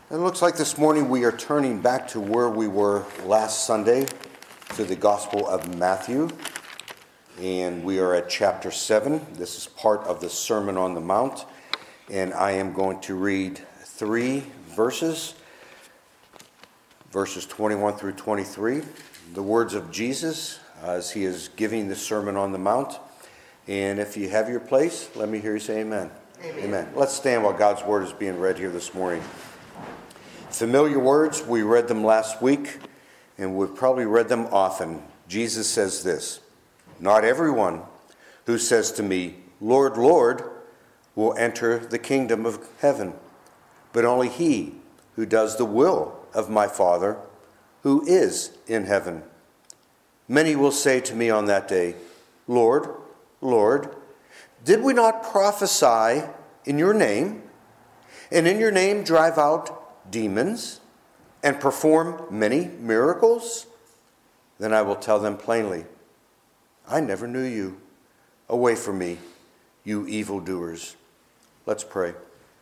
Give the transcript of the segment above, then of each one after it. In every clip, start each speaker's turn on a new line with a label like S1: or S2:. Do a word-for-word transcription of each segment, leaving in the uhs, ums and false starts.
S1: It looks like this morning we are turning back to where we were last Sunday, to the Gospel of Matthew. And we are at chapter seven. This is part of the Sermon on the Mount. And I am going to read three verses, verses twenty-one through twenty-three. The words of Jesus as he is giving the Sermon on the Mount. And if you have your place, let me hear you say amen. Amen. Amen. Let's stand while God's word is being read here this morning. Familiar words, we read them last week, and we've probably read them often. Jesus says this, "Not everyone who says to me, 'Lord, Lord,' will enter the kingdom of heaven, but only he who does the will of my Father who is in heaven. Many will say to me on that day, 'Lord, Lord, did we not prophesy in your name, and in your name drive out demons and perform many miracles?' Then I will tell them plainly, 'I never knew you. Away from me, you evildoers.'" Let's pray.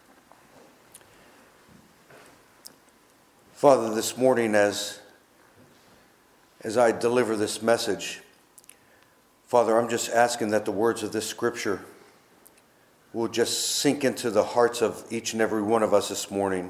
S1: Father, this morning as, as I deliver this message, Father, I'm just asking that the words of this scripture will just sink into the hearts of each and every one of us this morning.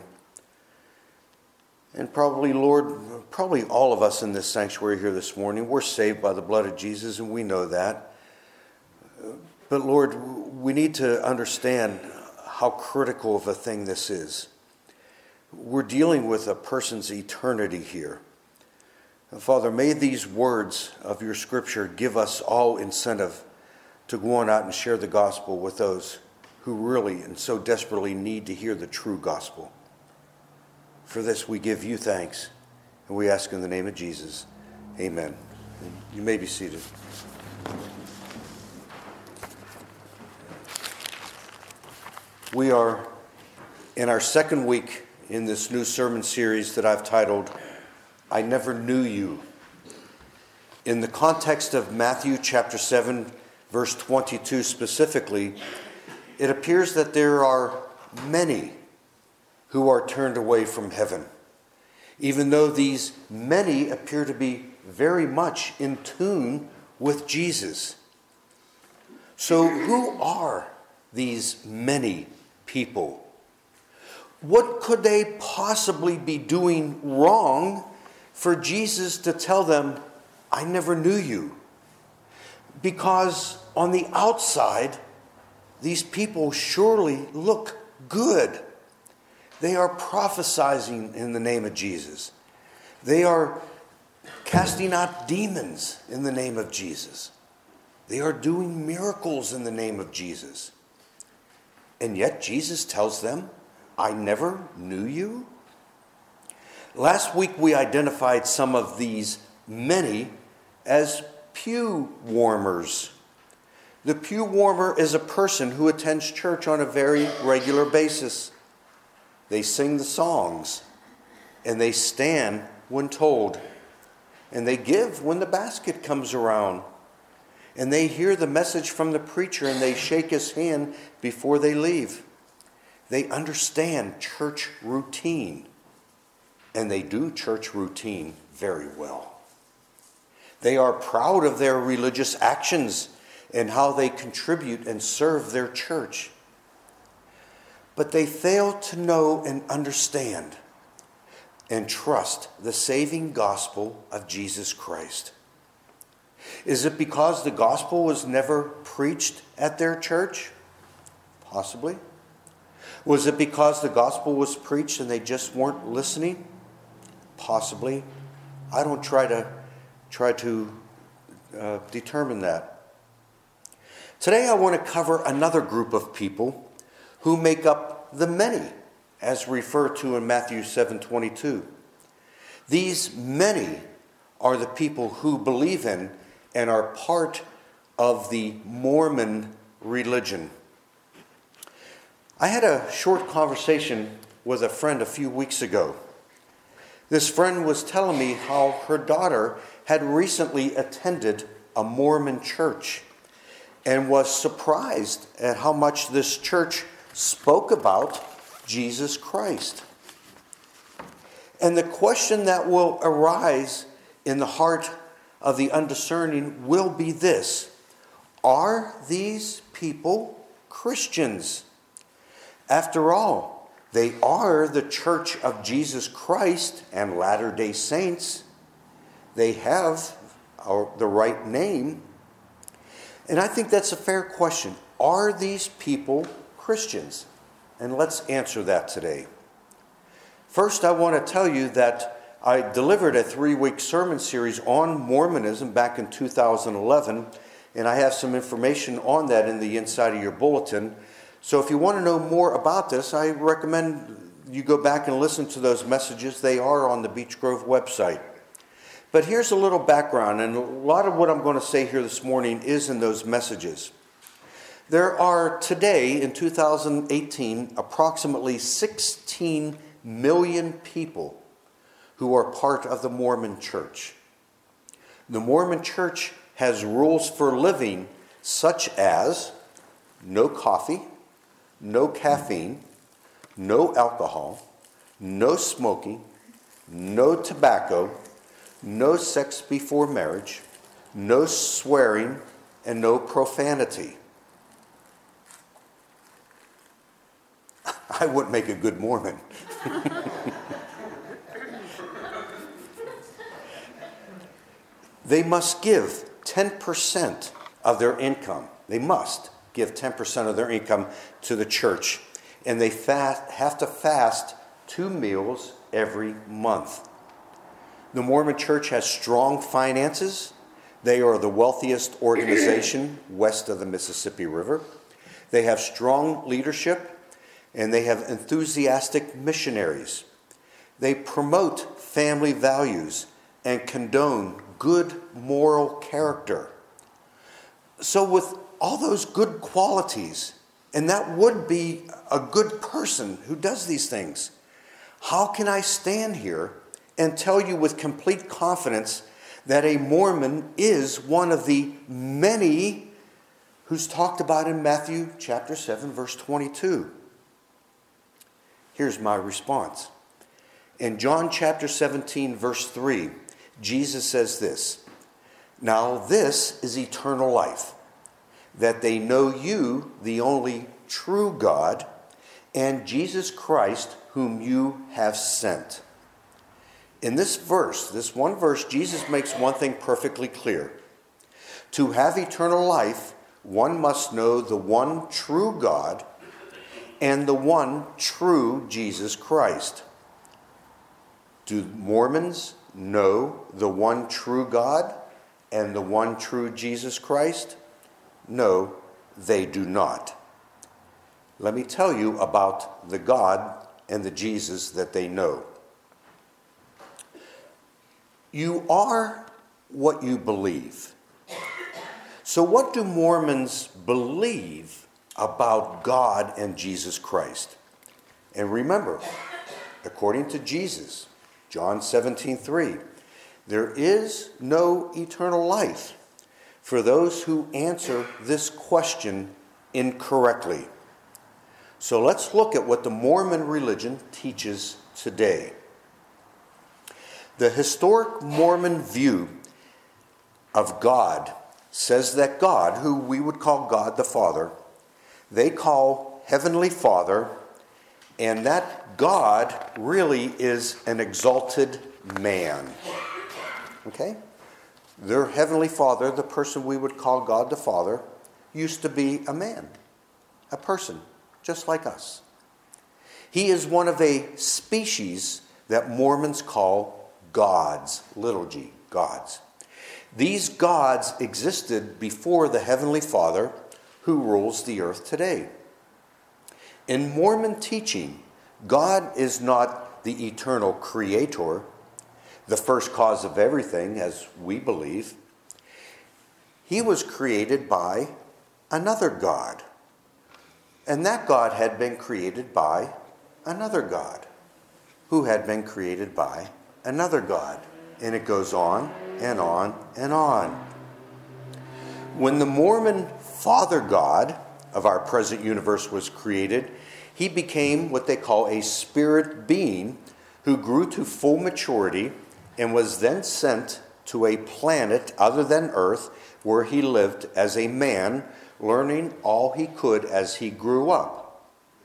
S1: And probably, Lord, probably all of us in this sanctuary here this morning, we're saved by the blood of Jesus, and we know that. But Lord, we need to understand how critical of a thing this is. We're dealing with a person's eternity here. And Father, may these words of your scripture give us all incentive to go on out and share the gospel with those who really and so desperately need to hear the true gospel. For this we give you thanks, and we ask in the name of Jesus. Amen. You may be seated. We are in our second week in this new sermon series that I've titled, "I Never Knew You." In the context of Matthew chapter seven, verse twenty-two specifically, it appears that there are many who are turned away from heaven, even though these many appear to be very much in tune with Jesus. So who are these many people? What could they possibly be doing wrong for Jesus to tell them, "I never knew you"? Because on the outside, these people surely look good. They are prophesying in the name of Jesus. They are casting out demons in the name of Jesus. They are doing miracles in the name of Jesus. And yet Jesus tells them, "I never knew you." Last week we identified some of these many as pew warmers. The pew warmer is a person who attends church on a very regular basis. They sing the songs, and they stand when told, and they give when the basket comes around, and they hear the message from the preacher, and they shake his hand before they leave. They understand church routine, and they do church routine very well. They are proud of their religious actions and how they contribute and serve their church. But they fail to know and understand and trust the saving gospel of Jesus Christ. Is it because the gospel was never preached at their church? Possibly. Was it because the gospel was preached and they just weren't listening? Possibly. I don't try to try to uh, determine that. Today I want to cover another group of people who make up the many, as referred to in Matthew seven twenty-two. These many are the people who believe in and are part of the Mormon religion. I had a short conversation with a friend a few weeks ago. This friend was telling me how her daughter had recently attended a Mormon church and was surprised at how much this church spoke about Jesus Christ. And the question that will arise in the heart of the undiscerning will be this: are these people Christians? After all, they are the Church of Jesus Christ and Latter-day Saints. They have our, the right name. And I think that's a fair question. Are these people Christians? And let's answer that today. First, I want to tell you that I delivered a three-week sermon series on Mormonism back in two thousand eleven, and I have some information on that in the inside of your bulletin. So if you want to know more about this, I recommend you go back and listen to those messages. They are on the Beech Grove website. But here's a little background, and a lot of what I'm going to say here this morning is in those messages. There are today, in two thousand eighteen, approximately sixteen million people who are part of the Mormon Church. The Mormon Church has rules for living such as no coffee, no caffeine, no alcohol, no smoking, no tobacco, no sex before marriage, no swearing, and no profanity. I wouldn't make a good Mormon. They must give ten percent of their income. They must give ten percent of their income to the church. And they fast, have to fast two meals every month. The Mormon Church has strong finances. They are the wealthiest organization west of the Mississippi River. They have strong leadership, and they have enthusiastic missionaries. They promote family values and condone good moral character. So with all those good qualities, and that would be a good person who does these things, how can I stand here and tell you with complete confidence that a Mormon is one of the many who's talked about in Matthew chapter seven, verse twenty-two? Here's my response. In John chapter seventeen, verse three, Jesus says this: "Now this is eternal life, that they know you, the only true God, and Jesus Christ, whom you have sent." In this verse, this one verse, Jesus makes one thing perfectly clear. To have eternal life, one must know the one true God and the one true Jesus Christ. Do Mormons know the one true God and the one true Jesus Christ? No, they do not. Let me tell you about the God and the Jesus that they know. You are what you believe. So what do Mormons believe about God and Jesus Christ? And remember, according to Jesus, John seventeen three, there is no eternal life for those who answer this question incorrectly. So let's look at what the Mormon religion teaches today. The historic Mormon view of God says that God, who we would call God the Father, they call Heavenly Father, and that God really is an exalted man. Okay? Their Heavenly Father, the person we would call God the Father, used to be a man, a person, just like us. He is one of a species that Mormons call gods, little g, gods. These gods existed before the Heavenly Father who rules the earth today. In Mormon teaching, God is not the eternal creator, the first cause of everything, as we believe. He was created by another God. And that God had been created by another God, who had been created by another God. And it goes on and on and on. When the Mormon Father God of our present universe was created, he became what they call a spirit being who grew to full maturity and was then sent to a planet other than Earth, where he lived as a man, learning all he could as he grew up.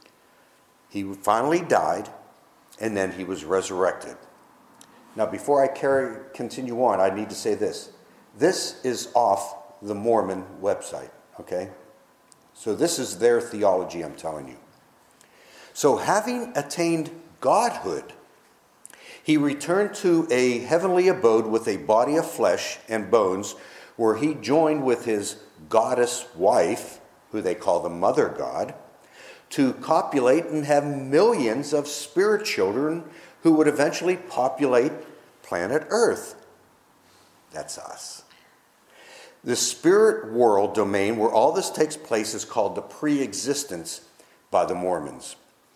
S1: He finally died, and then he was resurrected. Now, before I carry, continue on, I need to say this. This is off the Mormon website, okay? So this is their theology I'm telling you. So having attained godhood, he returned to a heavenly abode with a body of flesh and bones, where he joined with his goddess wife, who they call the mother god, to copulate and have millions of spirit children who would eventually populate planet Earth. That's us. The spirit world domain where all this takes place is called the pre-existence by the Mormons.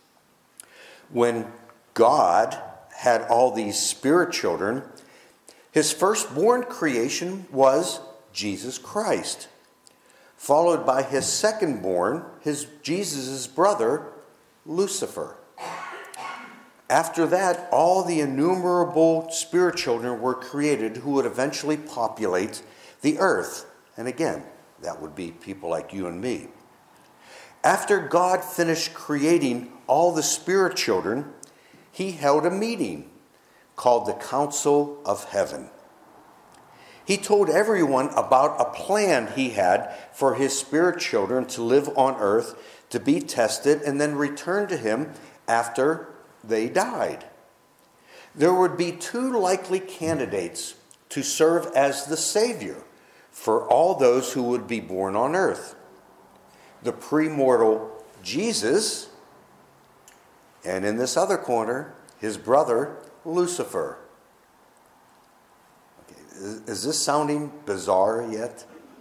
S1: When God had all these spirit children, his firstborn creation was Jesus Christ, followed by his secondborn, his Jesus' brother, Lucifer. After that, all the innumerable spirit children were created who would eventually populate the earth. And again, that would be people like you and me. After God finished creating all the spirit children, he held a meeting called the Council of Heaven. He told everyone about a plan he had for his spirit children to live on earth, to be tested, and then return to him after they died. There would be two likely candidates to serve as the Savior for all those who would be born on earth. The premortal Jesus, and in this other corner, his brother, Lucifer. Okay, is, is this sounding bizarre yet?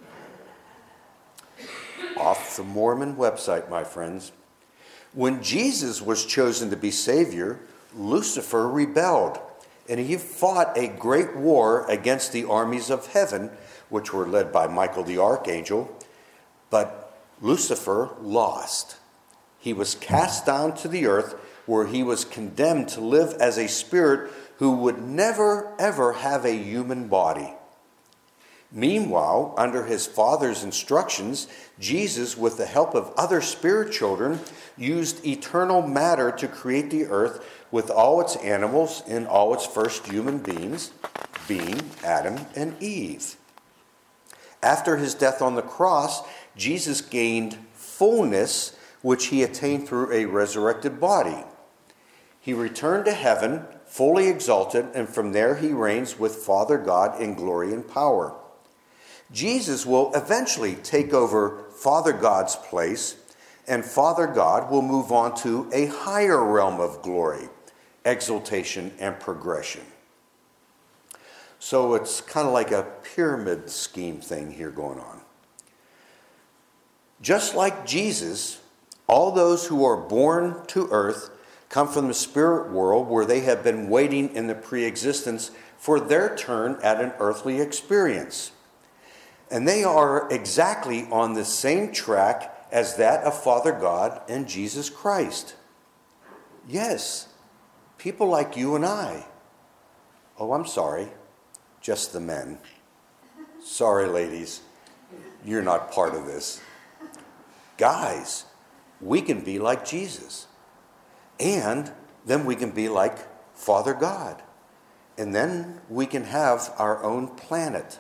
S1: Off the Mormon website, my friends. When Jesus was chosen to be Savior, Lucifer rebelled, and he fought a great war against the armies of heaven, which were led by Michael the Archangel, but Lucifer lost. He was cast down to the earth, where he was condemned to live as a spirit who would never, ever have a human body. Meanwhile, under his Father's instructions, Jesus, with the help of other spirit children, used eternal matter to create the earth with all its animals and all its first human beings, being Adam and Eve. After his death on the cross, Jesus gained fullness, which he attained through a resurrected body. He returned to heaven, fully exalted, and from there he reigns with Father God in glory and power. Jesus will eventually take over Father God's place, and Father God will move on to a higher realm of glory, exaltation, and progression. So it's kind of like a pyramid scheme thing here going on. Just like Jesus, all those who are born to earth come from the spirit world, where they have been waiting in the pre-existence for their turn at an earthly experience. And they are exactly on the same track as that of Father God and Jesus Christ. Yes, people like you and I. Oh, I'm sorry, just the men. Sorry, ladies, you're not part of this. Guys, we can be like Jesus. And then we can be like Father God. And then we can have our own planet.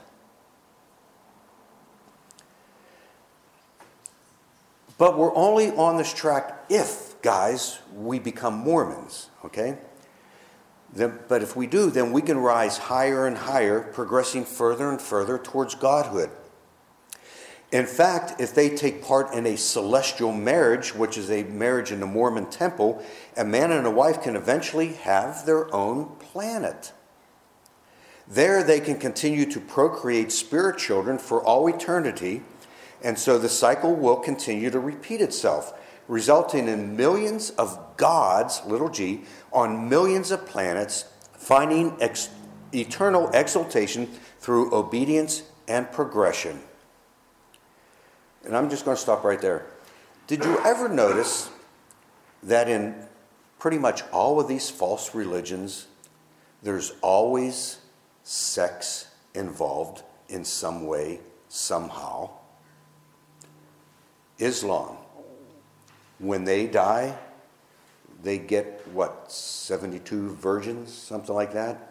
S1: But we're only on this track if, guys, we become Mormons, okay? Then, but if we do, then we can rise higher and higher, progressing further and further towards godhood. In fact, if they take part in a celestial marriage, which is a marriage in the Mormon temple, a man and a wife can eventually have their own planet. There they can continue to procreate spirit children for all eternity, and so the cycle will continue to repeat itself, resulting in millions of gods, little g, on millions of planets, finding ex- eternal exaltation through obedience and progression. And I'm just going to stop right there. Did you ever notice that in pretty much all of these false religions, there's always sex involved in some way, somehow. Islam, when they die, they get, what, seventy-two virgins, something like that?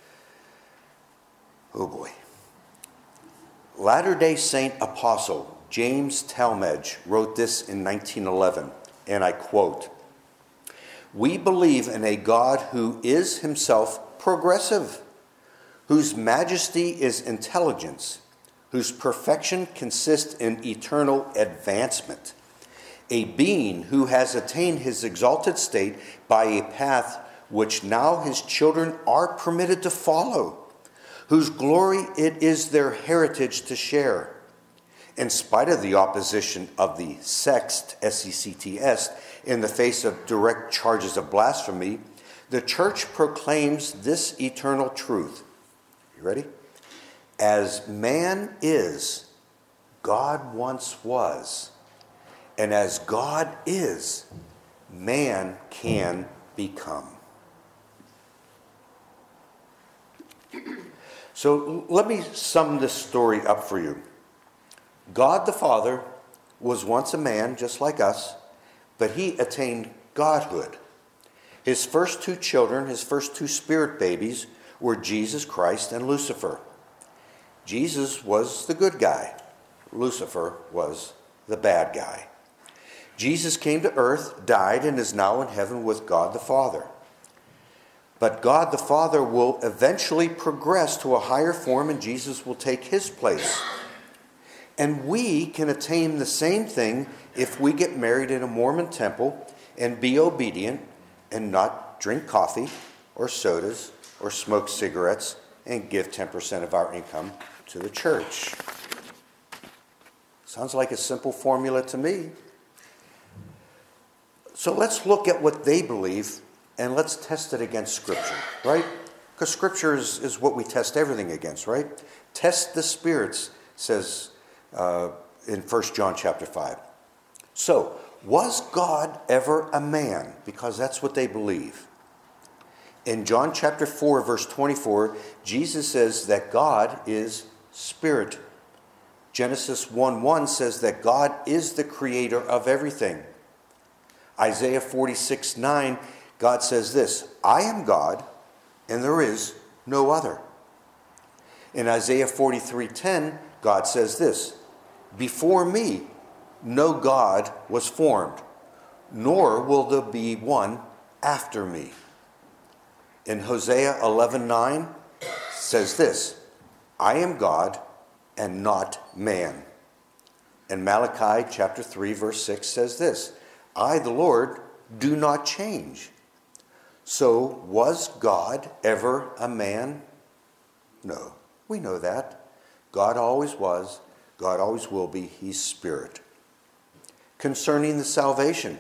S1: Oh boy. Latter-day Saint Apostle James Talmage wrote this in nineteen eleven, and I quote, "We believe in a God who is himself progressive, whose majesty is intelligence, whose perfection consists in eternal advancement, a being who has attained his exalted state by a path which now his children are permitted to follow, whose glory it is their heritage to share. In spite of the opposition of the sext, S E C T S, in the face of direct charges of blasphemy, the church proclaims this eternal truth." You ready? "As man is, God once was. And as God is, man can become." So let me sum this story up for you. God the Father was once a man just like us, but he attained godhood. His first two children, his first two spirit babies, were Jesus Christ and Lucifer. Jesus was the good guy. Lucifer was the bad guy. Jesus came to earth, died, and is now in heaven with God the Father. But God the Father will eventually progress to a higher form, and Jesus will take his place. And we can attain the same thing if we get married in a Mormon temple and be obedient and not drink coffee or sodas or smoke cigarettes and give ten percent of our income to the church. Sounds like a simple formula to me. So let's look at what they believe and let's test it against Scripture, right? Because Scripture is, is what we test everything against, right? Test the spirits, says uh, in First John chapter five. So, was God ever a man? Because that's what they believe. In John chapter four, verse twenty-four, Jesus says that God is spirit. Genesis one one says that God is the creator of everything. Isaiah forty-six nine, God says this, "I am God, and there is no other." In Isaiah forty-three ten, God says this, "Before me no God was formed, nor will there be one after me." In Hosea eleven nine says this, "I am God and not man." And Malachi chapter three verse six says this, "I, the Lord, do not change." So was God ever a man? No, we know that. God always was, God always will be, he's spirit. Concerning the salvation,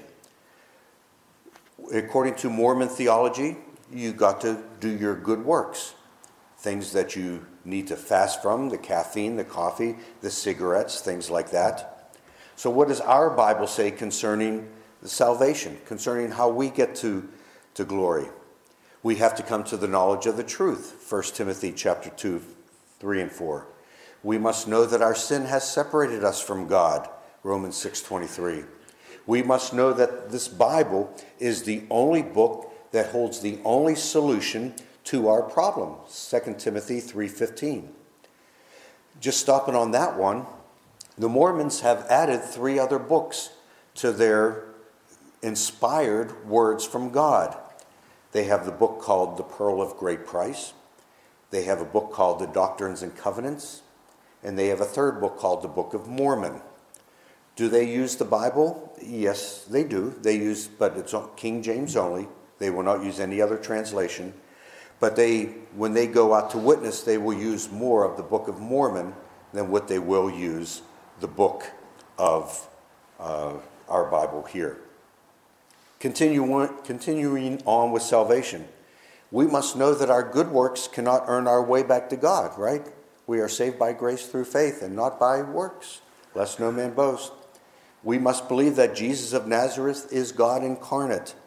S1: according to Mormon theology, you got to do your good works. Things that you need to fast from, the caffeine, the coffee, the cigarettes, things like that. So what does our Bible say concerning the salvation, concerning how we get to, to glory? We have to come to the knowledge of the truth. First Timothy chapter two, three and four. We must know that our sin has separated us from God. Romans six twenty-three. We must know that this Bible is the only book that holds the only solution to our problem. Second Timothy three fifteen. Just stopping on that one, the Mormons have added three other books to their inspired words from God. They have the book called The Pearl of Great Price. They have a book called The Doctrines and Covenants. And they have a third book called the Book of Mormon. Do they use the Bible? Yes, they do. They use, but it's King James only. They will not use any other translation. But they, when they go out to witness, they will use more of the Book of Mormon than what they will use the book of uh, our Bible here. Continue on, continuing on with salvation. We must know that our good works cannot earn our way back to God, right? We are saved by grace through faith and not by works, lest no man boast. We must believe that Jesus of Nazareth is God incarnate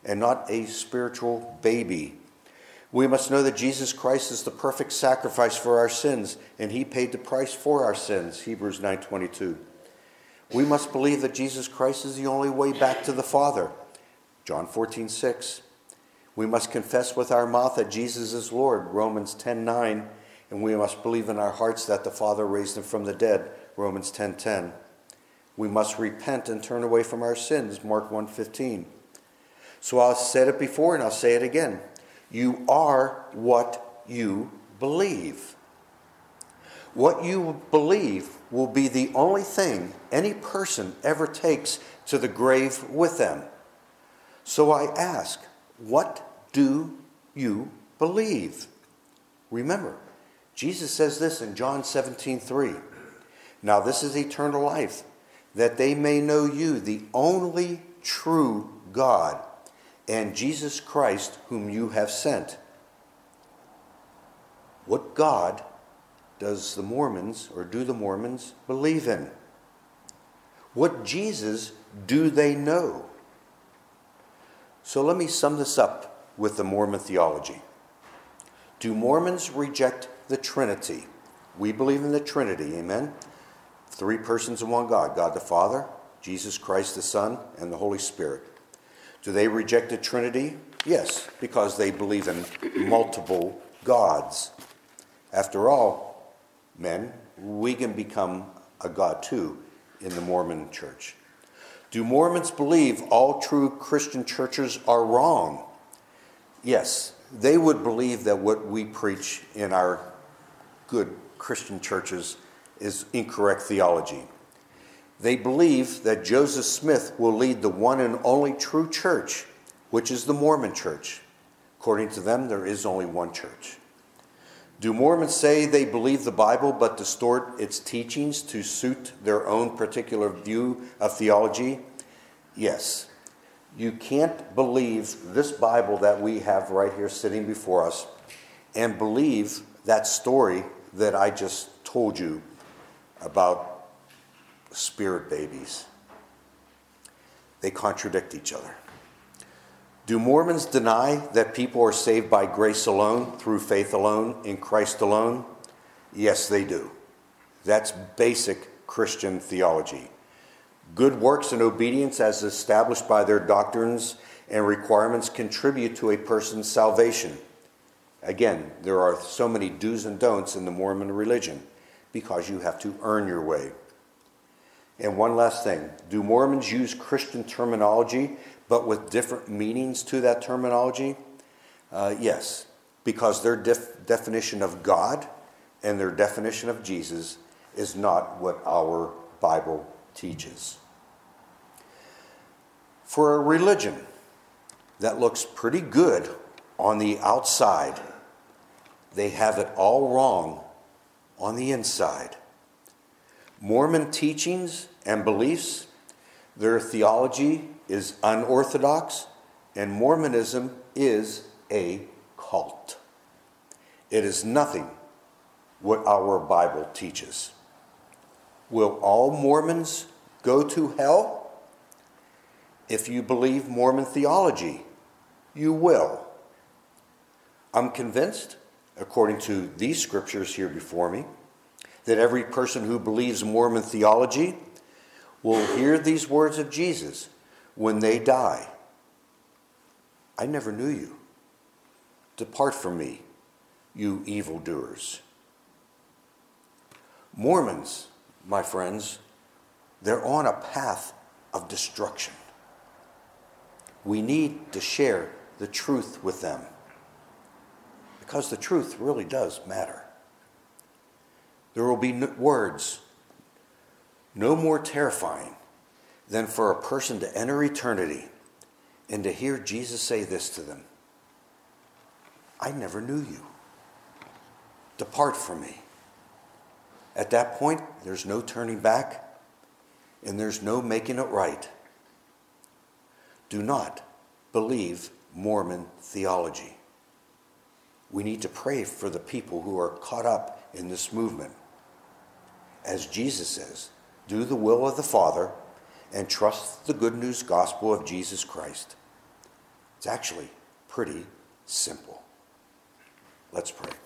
S1: and not a spiritual baby. We must know that Jesus Christ is the perfect sacrifice for our sins, and he paid the price for our sins, Hebrews nine twenty-two. We must believe that Jesus Christ is the only way back to the Father, John fourteen six. We must confess with our mouth that Jesus is Lord, Romans ten nine, and we must believe in our hearts that the Father raised him from the dead, Romans ten ten. We must repent and turn away from our sins, Mark one fifteen. So I've said it before and I'll say it again. You are what you believe. What you believe will be the only thing any person ever takes to the grave with them. So I ask, what do you believe? Remember, Jesus says this in John seventeen three. Now this is eternal life, that they may know you, the only true God, and Jesus Christ, whom you have sent. What God does the Mormons, or do the Mormons, believe in? What Jesus do they know? So let me sum this up with the Mormon theology. Do Mormons reject the Trinity? We believe in the Trinity, amen? Three persons in one God, God the Father, Jesus Christ the Son, and the Holy Spirit. Do they reject the Trinity? Yes, because they believe in multiple gods. After all, men, we can become a god too in the Mormon church. Do Mormons believe all true Christian churches are wrong? Yes, they would believe that what we preach in our good Christian churches is incorrect theology. They believe that Joseph Smith will lead the one and only true church, which is the Mormon church. According to them, there is only one church. Do Mormons say they believe the Bible but distort its teachings to suit their own particular view of theology? Yes. You can't believe this Bible that we have right here sitting before us and believe that story that I just told you about spirit babies. They contradict each other. Do Mormons deny that people are saved by grace alone, through faith alone, in Christ alone? Yes, they do. That's basic Christian theology. Good works and obedience as established by their doctrines and requirements contribute to a person's salvation. Again, there are so many do's and don'ts in the Mormon religion because you have to earn your way. And one last thing. Do Mormons use Christian terminology but with different meanings to that terminology? Uh, yes, because their def- definition of God and their definition of Jesus is not what our Bible teaches. For a religion that looks pretty good on the outside, they have it all wrong on the inside. Mormon teachings and beliefs, their theology is unorthodox, and Mormonism is a cult. It is nothing what our Bible teaches. Will all Mormons go to hell? If you believe Mormon theology, you will. I'm convinced, according to these scriptures here before me, that every person who believes Mormon theology will hear these words of Jesus when they die. I never knew you. Depart from me, you evildoers. Mormons, my friends, they're on a path of destruction. We need to share the truth with them because the truth really does matter. There will be no words no more terrifying than for a person to enter eternity and to hear Jesus say this to them: I never knew you. Depart from me. At that point, there's no turning back and there's no making it right. Do not believe Mormon theology. We need to pray for the people who are caught up in this movement. As Jesus says, do the will of the Father and trust the good news gospel of Jesus Christ. It's actually pretty simple. Let's pray.